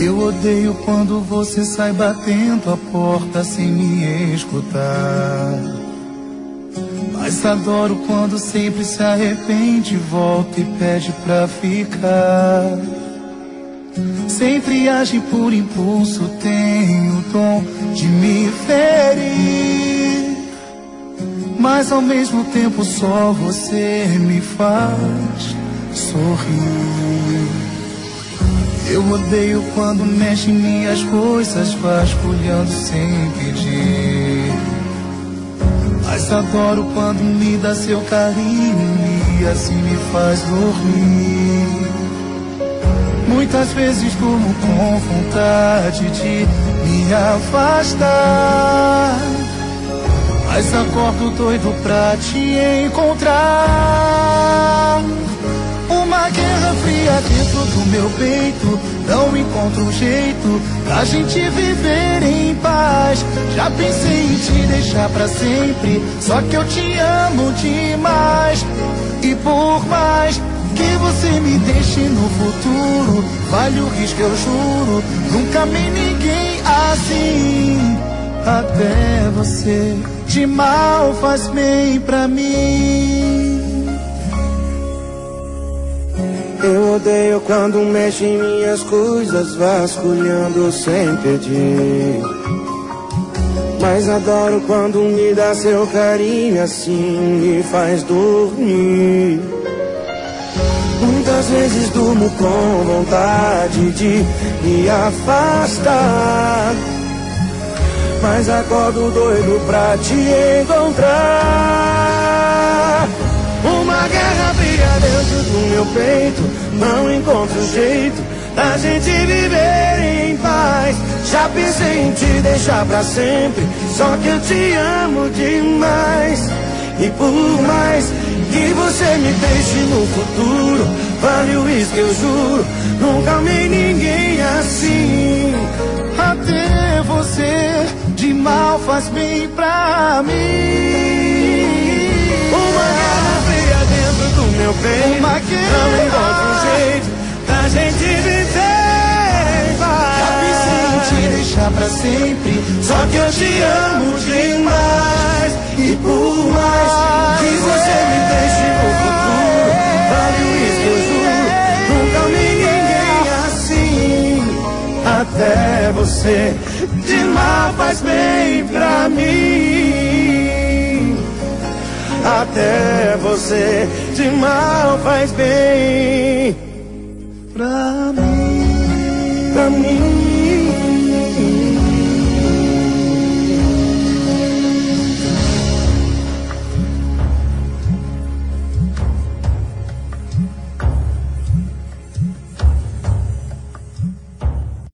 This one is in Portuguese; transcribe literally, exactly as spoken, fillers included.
Eu odeio quando você sai batendo a porta sem me escutar. Mas adoro quando sempre se arrepende, volta e pede pra ficar. Sempre age por impulso, tem o dom de me ferir. Mas ao mesmo tempo só você me faz sorrir. Eu odeio quando mexe em minhas coisas, vasculhando sem pedir. Mas adoro quando me dá seu carinho e assim me faz dormir. Muitas vezes durmo com vontade de me afastar, mas acordo doido pra te encontrar. Uma guerra fria dentro do meu peito, não encontro um jeito da gente viver em paz. Já pensei em te deixar pra sempre, só que eu te amo demais. E por mais que você me deixe no futuro, vale o risco, eu juro, nunca amei ninguém assim. Até você, de mal faz bem pra mim. Eu odeio quando mexe em minhas coisas, vasculhando sem pedir. Mas adoro quando me dá seu carinho, assim me faz dormir. Muitas vezes durmo com vontade de me afastar, mas acordo doido pra te encontrar. Uma guerra fria dentro do meu peito, não encontro jeito da gente viver em paz. Já pensei em te deixar pra sempre, só que eu te amo demais. E por mais que você me deixe no futuro, vale o risco, eu juro, nunca amei ninguém assim. Até você, de mal faz bem pra mim. Uma guerra fria dentro do meu peito, uma guerra, não encontro um jeito da gente viver em paz. Já pensei em te deixar pra sempre, só que eu te amo demais. E por mais que você me deixe no futuro, vale o risco, eu juro, nunca amei ninguém assim. Até você, de mal faz bem pra mim. Até você, de mal faz bem pra mim, pra mim.